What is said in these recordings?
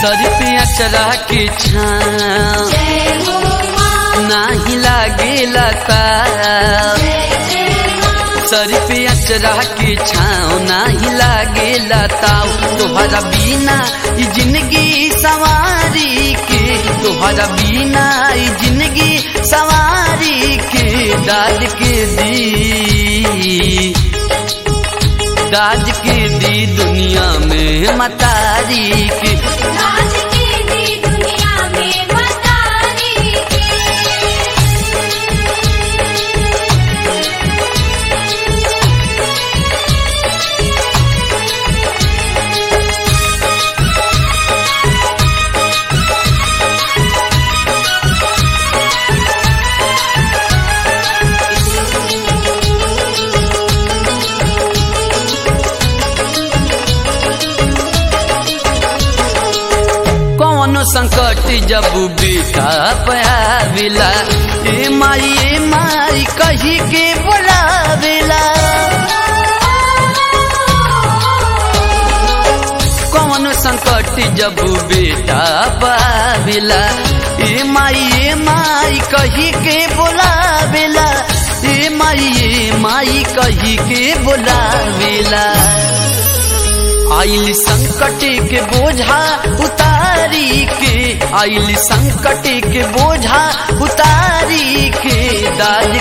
सर पे अचरा के छाँव नाही लागेला ताव। सर पे अचरा के छाँव नाही लागेला ताव। तोहरा बिना ई जिंदगी सवारी के, तोहरा बिना ई जिंदगी सवारी के। दाद के दी दुनिया में मतारी के। दाद के दी दुनिया में मतारी के। कौनो संकट जब बेटा पावेला, ए माई कही के बुलावेला। कौनो संकट जब बेटा पावेला, ए माई कही के बुलावेला। ए माई कही के बुलावेला। आइल संकट के बोझा उतारी के, आइल संकट के बोझा उतारी के। दाद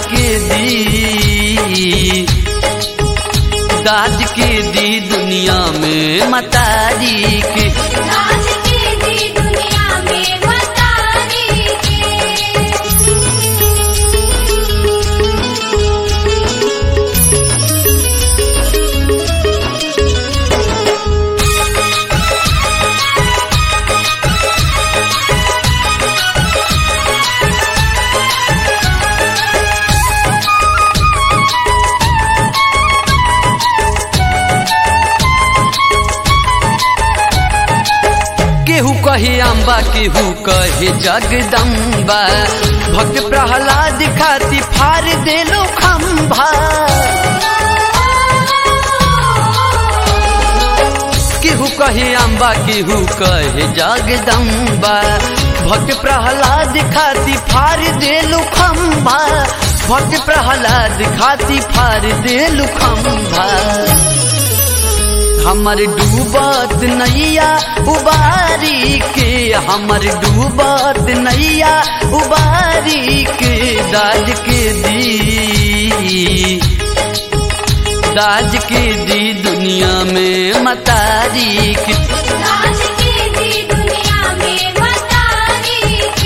के दी दुनिया में मतारी के। दाद के दी दुनिया में मतारी के। केहू कहे अम्बा, केहू कहे जगदम्बा। भक्त प्रहलाद खाती फार देलो खम्भा। केहू कहे अम्बा, केहू कहे जगदम्बा। भक्त प्रहलाद खाती फार देलो खम्भा। भक्त प्रहलाद खाती फार देलो खम्भा। हमर डूबत नैया उबारी के, हमर डूबत नैया उबारी के। दाद के दी दुनिया में मतारी के। दाद के दी दुनिया में मतारी के।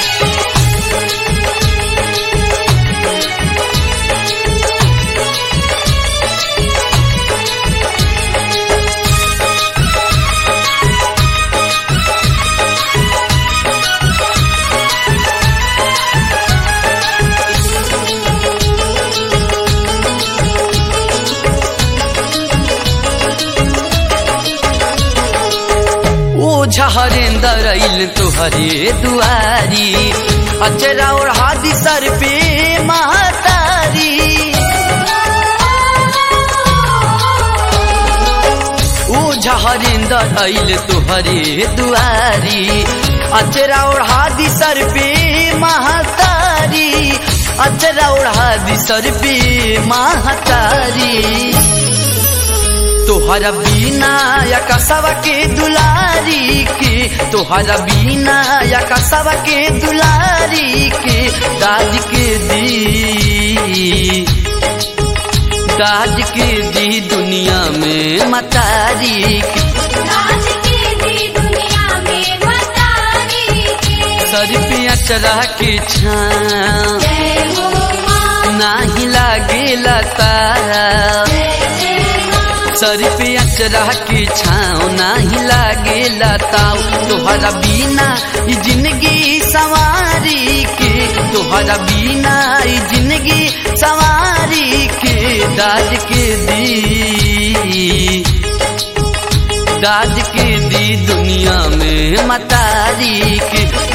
हरेंदर आइल तुहरे दुआरी, अचरा ओढ़ा दी सर पे महतारी। ओझा हरेंदर आइल तुहरे दुआरी, अचरा ओढ़ा दी सर पे महतारी। अचरा ओढ़ा दी सर पे महतारी। तोहरा बिना या कसवा के दुलारी के, तोहरा बिना या कसवा के दुलारी के। दाद के दी दुनिया में मतारी के। दाद के दी दुनिया में मतारी के। सर पे अचरा के छाँव नाही लागेला ताव। सर पे अचरा के छाँव नाही लागेला ताव। तोहरा बिना ई जिंदगी सवारी के, तोहरा बिना ई जिंदगी सवारी के। दाद के दी दुनिया में मतारी के।